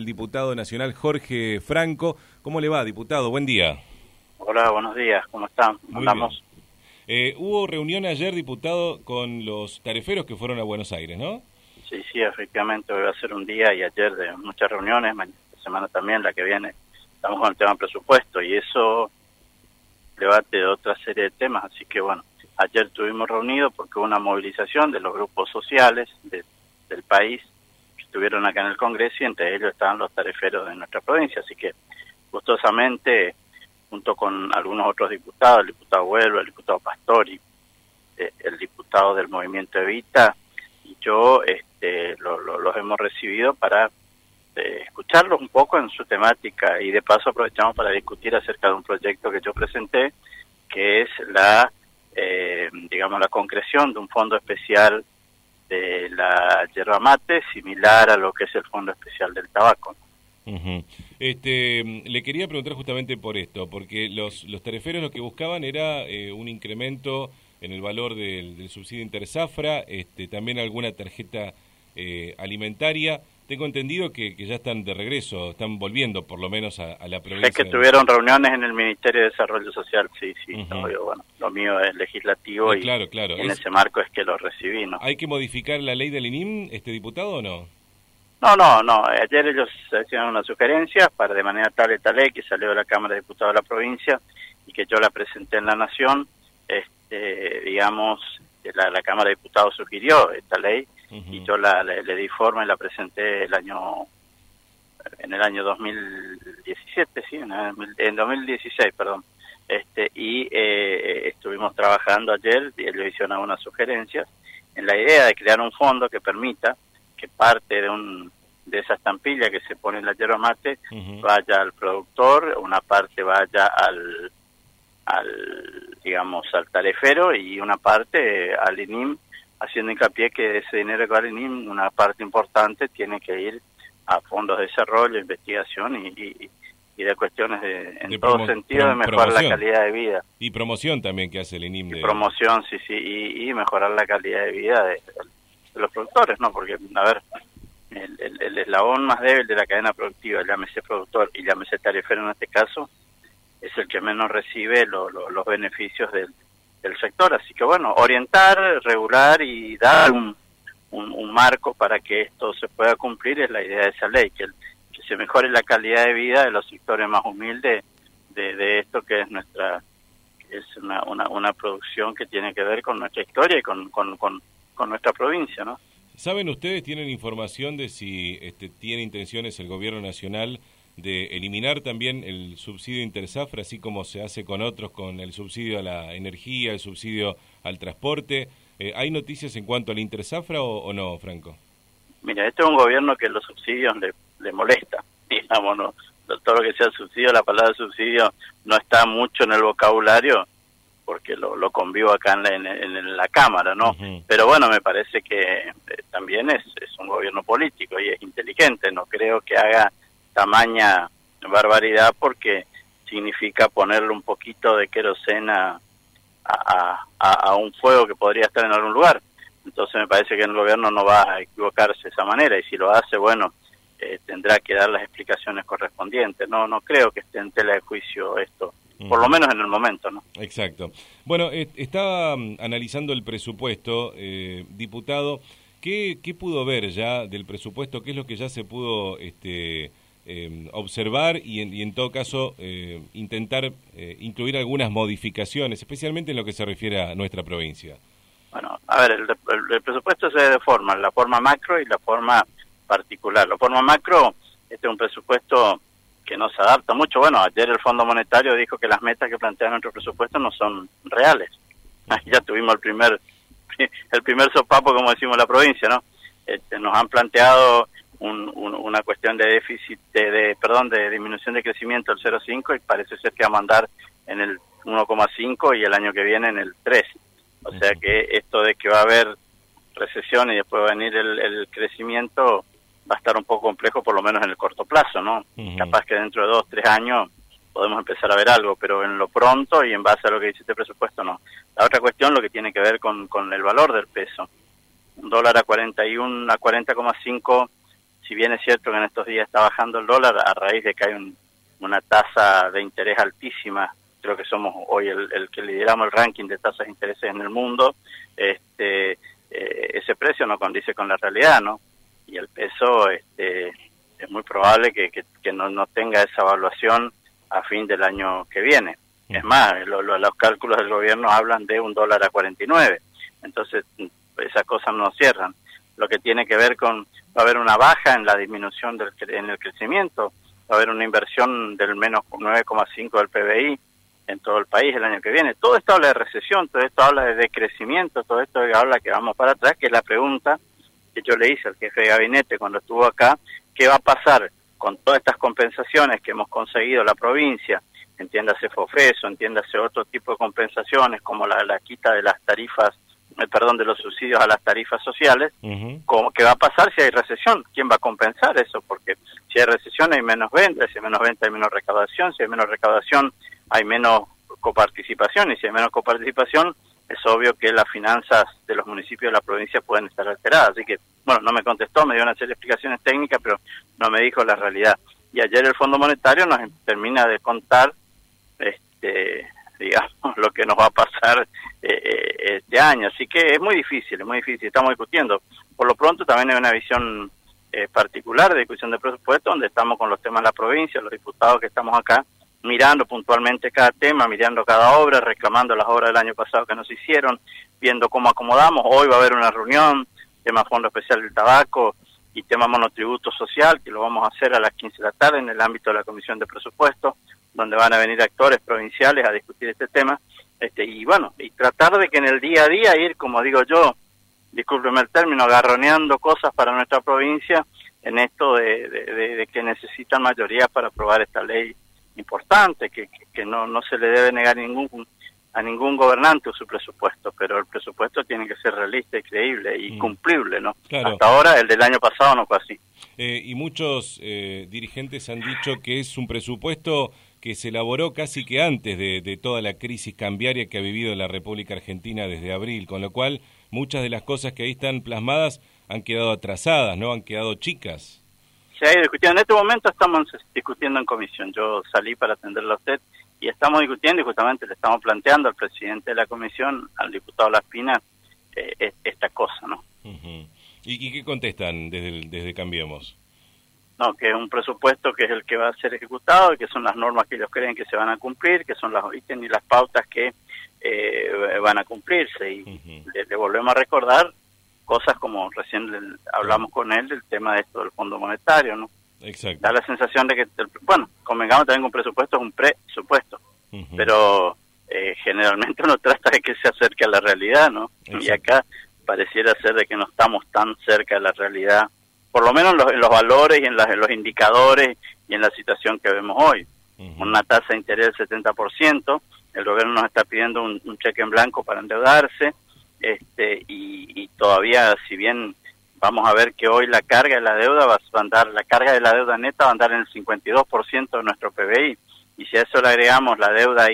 diputado nacional Jorge Franco. ¿Cómo le va, diputado? Buen día. Hola, buenos días. ¿Cómo están? Andamos. Hubo reunión ayer, diputado, con los tareferos que fueron a Buenos Aires, ¿no? Sí, efectivamente. Hoy va a ser un día y ayer de muchas reuniones. Mañana, semana también, la que viene, estamos con el tema presupuesto y eso debate de otra serie de temas. Así que bueno, ayer estuvimos reunidos porque hubo una movilización de los grupos sociales del país que estuvieron acá en el Congreso y entre ellos estaban los tareferos de nuestra provincia. Así que gustosamente, junto con algunos otros diputados, el diputado Huelva, el diputado Pastori, el diputado del Movimiento Evita, y yo los hemos recibido para escucharlos un poco en su temática y de paso aprovechamos para discutir acerca de un proyecto que yo presenté, que es la concreción de un fondo especial de la yerba mate, similar a lo que es el fondo especial del tabaco. Le quería preguntar justamente por esto, porque los tareferos lo que buscaban era un incremento en el valor del subsidio Interzafra, también alguna tarjeta alimentaria. Tengo entendido que ya están de regreso, están volviendo por lo menos a la provincia. Sé que tuvieron reuniones en el Ministerio de Desarrollo Social, sí, bueno, lo mío es legislativo y claro. En ese marco es que lo recibí, ¿no? ¿Hay que modificar la ley del INIM, diputado, o no? No. Ayer ellos hicieron una sugerencia para de manera tal esta ley que salió de la Cámara de Diputados de la provincia y que yo la presenté en la Nación. La Cámara de Diputados sugirió esta ley y yo le di forma y la presenté en el año 2017, sí, en 2016, perdón. Estuvimos trabajando ayer y ellos hicieron algunas sugerencias en la idea de crear un fondo que permita que parte de esa estampilla que se pone en la yerba mate vaya al productor, una parte vaya al tarefero y una parte al INIM, haciendo hincapié que ese dinero que va al INIM, una parte importante tiene que ir a fondos de desarrollo, investigación y de cuestiones en todo sentido de mejorar la calidad de vida. Y promoción también que hace el INIM. Promoción, sí, y mejorar la calidad de vida de los productores, ¿no? Porque, a ver, el eslabón más débil de la cadena productiva, llámese productor y llámese tarifero en este caso, es el que menos recibe los beneficios del sector. Así que bueno, orientar, regular y dar un marco para que esto se pueda cumplir es la idea de esa ley, que se mejore la calidad de vida de los sectores más humildes de esto que es una producción que tiene que ver con nuestra historia y con nuestra provincia, ¿no? ¿Saben ustedes, tienen información de si tiene intenciones el gobierno nacional de eliminar también el subsidio Interzafra, así como se hace con otros, con el subsidio a la energía, el subsidio al transporte? ¿Hay noticias en cuanto al Interzafra o no, Franco? Mira, este es un gobierno que los subsidios le molesta, digamos, ¿no? Todo lo que sea subsidio, la palabra subsidio no está mucho en el vocabulario, porque lo convivo acá en la Cámara, ¿no? Pero bueno, me parece que también es un gobierno político y es inteligente. No creo que haga tamaña barbaridad porque significa ponerle un poquito de querosena a un fuego que podría estar en algún lugar. Entonces me parece que el gobierno no va a equivocarse de esa manera y si lo hace, bueno, tendrá que dar las explicaciones correspondientes. No creo que esté en tela de juicio esto. Por lo menos en el momento, ¿no? Exacto. Bueno, estaba analizando el presupuesto, diputado. ¿Qué pudo ver ya del presupuesto? ¿Qué es lo que ya se pudo observar y en todo caso intentar incluir algunas modificaciones, especialmente en lo que se refiere a nuestra provincia? Bueno, a ver, el presupuesto se ve de forma, la forma macro y la forma particular. La forma macro, este es un presupuesto que no se adapta mucho. Bueno, ayer el Fondo Monetario dijo que las metas que plantea nuestro presupuesto no son reales. Ya tuvimos el primer sopapo, como decimos en la provincia, ¿no? Nos han planteado una cuestión de déficit, de disminución de crecimiento del 0,5 y parece ser que va a mandar en el 1,5 y el año que viene en el 3. O sea que esto de que va a haber recesión y después va a venir el crecimiento va a estar un poco complejo, por lo menos en el corto plazo, ¿no? Capaz que dentro de 2-3 años podemos empezar a ver algo, pero en lo pronto y en base a lo que dice este presupuesto, no. La otra cuestión, lo que tiene que ver con el valor del peso. Un dólar a 40,5 si bien es cierto que en estos días está bajando el dólar a raíz de que hay una tasa de interés altísima, creo que somos hoy el que lideramos el ranking de tasas de interés en el mundo, ese precio no condice con la realidad, ¿no? Y el peso es muy probable que no tenga esa evaluación a fin del año que viene. Es más, los cálculos del gobierno hablan de $1.49, entonces esas cosas no cierran. Lo que tiene que ver con, va a haber una baja en la disminución en el crecimiento, va a haber una inversión del menos 9,5 del PBI en todo el país el año que viene. Todo esto habla de recesión, todo esto habla de decrecimiento, todo esto habla que vamos para atrás, que es la pregunta que yo le hice al jefe de gabinete cuando estuvo acá, ¿qué va a pasar con todas estas compensaciones que hemos conseguido la provincia? Entiéndase FOFESO, entiéndase otro tipo de compensaciones como la quita de las tarifas, de los subsidios a las tarifas sociales. ¿Qué va a pasar si hay recesión? ¿Quién va a compensar eso? Porque si hay recesión hay menos ventas, si hay menos ventas hay menos recaudación, si hay menos recaudación hay menos coparticipación, y si hay menos coparticipación es obvio que las finanzas de los municipios de la provincia pueden estar alteradas. Así que, bueno, no me contestó, me dio una serie de explicaciones técnicas, pero no me dijo la realidad. Y ayer el Fondo Monetario nos termina de contar, digamos, lo que nos va a pasar este año. Así que es muy difícil, estamos discutiendo. Por lo pronto también hay una visión particular de discusión de presupuesto, donde estamos con los temas de la provincia, los diputados que estamos acá, mirando puntualmente cada tema, mirando cada obra, reclamando las obras del año pasado que no se hicieron, viendo cómo acomodamos. Hoy va a haber una reunión, tema Fondo Especial del Tabaco y tema monotributo social, que lo vamos a hacer a las 15 de la tarde en el ámbito de la Comisión de Presupuesto, donde van a venir actores provinciales a discutir este tema, y bueno, y tratar de que en el día a día ir, como digo yo, discúlpeme el término, agarroneando cosas para nuestra provincia, en esto de que necesitan mayoría para aprobar esta ley importante, que no se le debe negar a ningún gobernante su presupuesto, pero el presupuesto tiene que ser realista y creíble y cumplible, ¿no? Claro. Hasta ahora el del año pasado no fue así. Y muchos dirigentes han dicho que es un presupuesto que se elaboró casi que antes de toda la crisis cambiaria que ha vivido la República Argentina desde abril, con lo cual muchas de las cosas que ahí están plasmadas han quedado atrasadas, ¿no? Han quedado chicas. Se ha ido discutiendo. En este momento estamos discutiendo en comisión. Yo salí para atenderla a usted y estamos discutiendo y justamente le estamos planteando al presidente de la comisión, al diputado Laspina, esta cosa, ¿no? ¿Y qué contestan desde Cambiemos? No, que es un presupuesto que es el que va a ser ejecutado, que son las normas que ellos creen que se van a cumplir, que son los ítems y las pautas que van a cumplirse. Y le volvemos a recordar cosas como recién hablamos con él del tema de esto del Fondo Monetario, ¿no? Exacto. Da la sensación de que, bueno, convengamos también que un presupuesto es un presupuesto, pero generalmente uno trata de que se acerque a la realidad, ¿no? Exacto. Y acá pareciera ser de que no estamos tan cerca de la realidad, por lo menos en los valores y en los indicadores y en la situación que vemos hoy. Una tasa de interés del 70%, el gobierno nos está pidiendo un cheque en blanco para endeudarse, y todavía, si bien vamos a ver que hoy la carga de la deuda va a andar, la carga de la deuda neta va a andar en el 52% de nuestro PBI, y si a eso le agregamos la deuda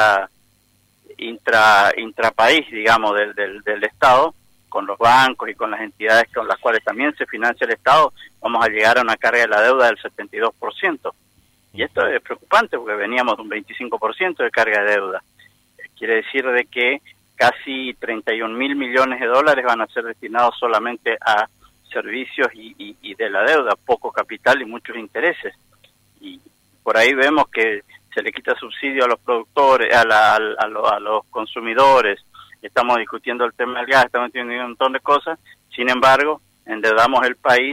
intrapaís, digamos, del Estado, con los bancos y con las entidades con las cuales también se financia el Estado, vamos a llegar a una carga de la deuda del 72%. Y esto es preocupante porque veníamos de un 25% de carga de deuda. Quiere decir de que casi 31.000 millones de dólares van a ser destinados solamente a servicios y de la deuda, poco capital y muchos intereses. Y por ahí vemos que se le quita subsidio a los productores, a los consumidores. Estamos discutiendo el tema del gas, estamos discutiendo un montón de cosas. Sin embargo, endeudamos el país,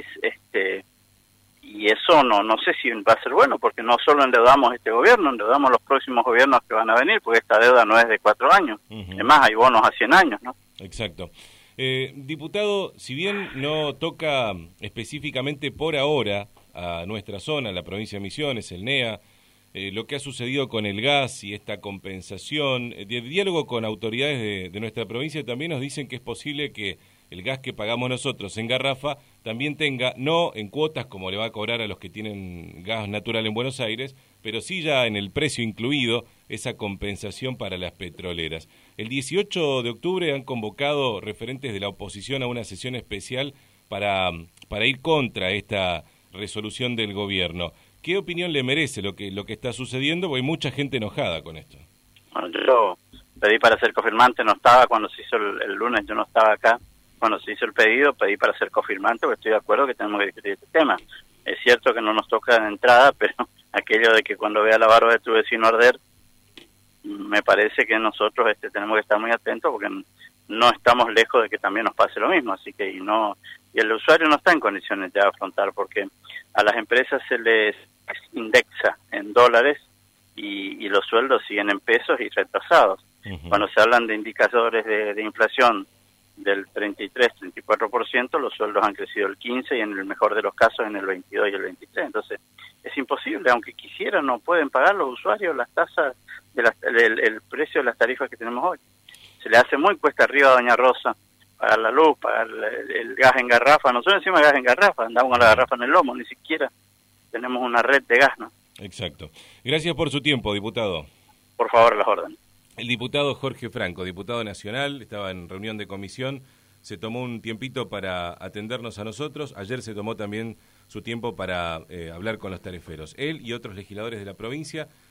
y eso no sé si va a ser bueno, porque no solo endeudamos este gobierno, endeudamos los próximos gobiernos que van a venir, porque esta deuda no es de 4 años. Además, hay bonos a 100 años, ¿no? Exacto. Diputado, si bien no toca específicamente por ahora a nuestra zona, la provincia de Misiones, el NEA, lo que ha sucedido con el gas y esta compensación, de diálogo con autoridades de nuestra provincia también nos dicen que es posible que el gas que pagamos nosotros en garrafa también tenga, no en cuotas como le va a cobrar a los que tienen gas natural en Buenos Aires, pero sí ya en el precio incluido esa compensación para las petroleras. El 18 de octubre han convocado referentes de la oposición a una sesión especial para ir contra esta resolución del gobierno. ¿Qué opinión le merece lo que está sucediendo? Porque hay mucha gente enojada con esto. Bueno, yo pedí para ser cofirmante, no estaba cuando se hizo el lunes, yo no estaba acá. Cuando se hizo el pedido, pedí para ser cofirmante, porque estoy de acuerdo que tenemos que discutir este tema. Es cierto que no nos toca de entrada, pero aquello de que cuando vea la barba de tu vecino arder, me parece que nosotros tenemos que estar muy atentos, porque no estamos lejos de que también nos pase lo mismo. Así que y el usuario no está en condiciones de afrontar, porque a las empresas se les indexa en dólares y los sueldos siguen en pesos y retrasados. Cuando se hablan de indicadores de inflación del 33-34%, los sueldos han crecido el 15% y en el mejor de los casos en el 22 y el 23%. Entonces, es imposible, aunque quisieran, no pueden pagar los usuarios las tasas, el precio de las tarifas que tenemos hoy. Se le hace muy cuesta arriba a Doña Rosa pagar la luz, pagar el gas en garrafa. Nosotros encima gas en garrafa, andamos con la garrafa en el lomo, ni siquiera tenemos una red de gas, ¿no? Exacto. Gracias por su tiempo, diputado. Por favor, las órdenes. El diputado Jorge Franco, diputado nacional, estaba en reunión de comisión, se tomó un tiempito para atendernos a nosotros, ayer se tomó también su tiempo para hablar con los tariferos. Él y otros legisladores de la provincia